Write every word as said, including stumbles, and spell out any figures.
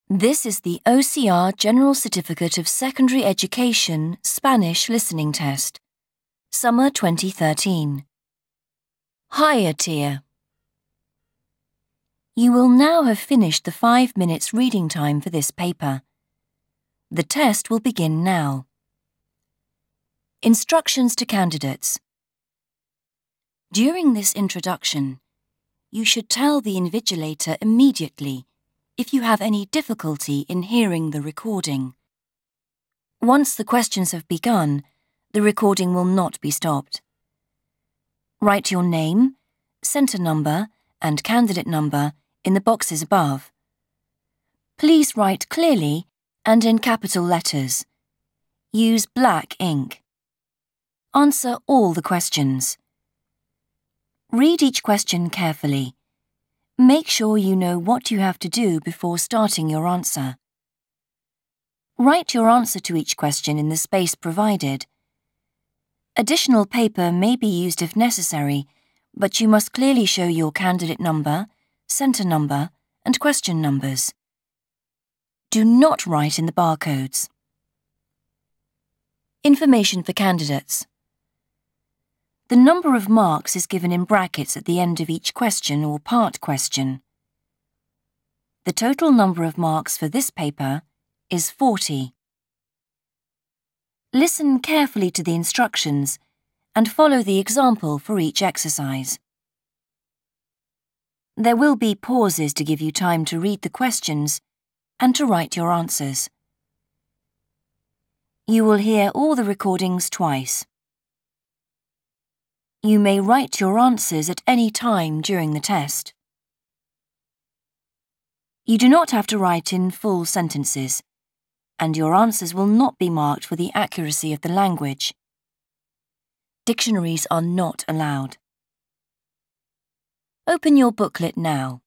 This is the O C R General Certificate of Secondary Education Spanish Listening Test, Summer twenty thirteen. Higher Tier. You will now have finished the five minutes reading time for this paper. The test will begin now. Instructions to candidates. During this introduction, you should tell the invigilator immediately if you have any difficulty in hearing the recording. Once the questions have begun, the recording will not be stopped. Write your name, centre number, and candidate number in the boxes above. Please write clearly and in capital letters. Use black ink. Answer all the questions. Read each question carefully. Make sure you know what you have to do before starting your answer. Write your answer to each question in the space provided. Additional paper may be used if necessary, but you must clearly show your candidate number, centre number, and question numbers. Do not write in the barcodes. Information for candidates. The number of marks is given in brackets at the end of each question or part question. The total number of marks for this paper is forty. Listen carefully to the instructions and follow the example for each exercise. There will be pauses to give you time to read the questions and to write your answers. You will hear all the recordings twice. You may write your answers at any time during the test. You do not have to write in full sentences, and your answers will not be marked for the accuracy of the language. Dictionaries are not allowed. Open your booklet now.